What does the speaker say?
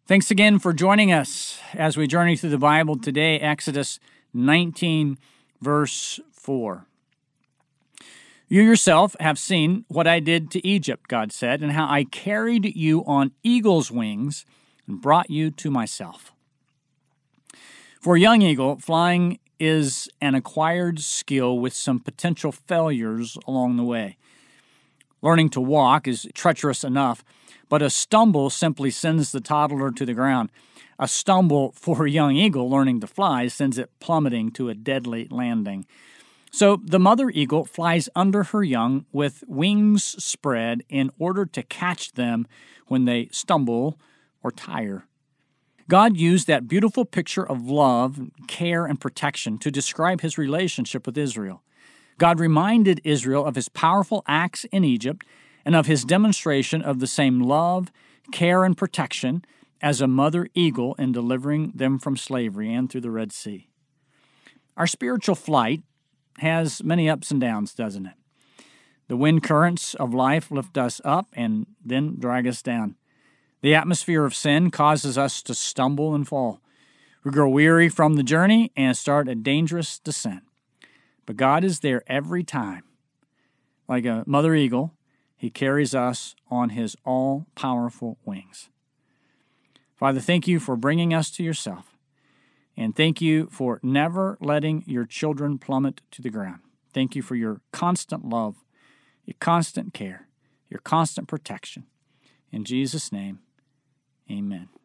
Thanks again for joining us as we journey through the Bible today, Exodus 19, verse 4. You yourself have seen what I did to Egypt, God said, and how I carried you on eagle's wings and brought you to myself. For a young eagle, flying is an acquired skill with some potential failures along the way. Learning to walk is treacherous enough, but a stumble simply sends the toddler to the ground. A stumble for a young eagle learning to fly sends it plummeting to a deadly landing. So the mother eagle flies under her young with wings spread in order to catch them when they stumble or tire. God used that beautiful picture of love, care, and protection to describe his relationship with Israel. God reminded Israel of his powerful acts in Egypt and of his demonstration of the same love, care, and protection as a mother eagle in delivering them from slavery and through the Red Sea. Our spiritual flight has many ups and downs, doesn't it? The wind currents of life lift us up and then drag us down. The atmosphere of sin causes us to stumble and fall. We grow weary from the journey and start a dangerous descent. But God is there every time. Like a mother eagle, he carries us on his all-powerful wings. Father, thank you for bringing us to yourself. And thank you for never letting your children plummet to the ground. Thank you for your constant love, your constant care, your constant protection. In Jesus' name, amen.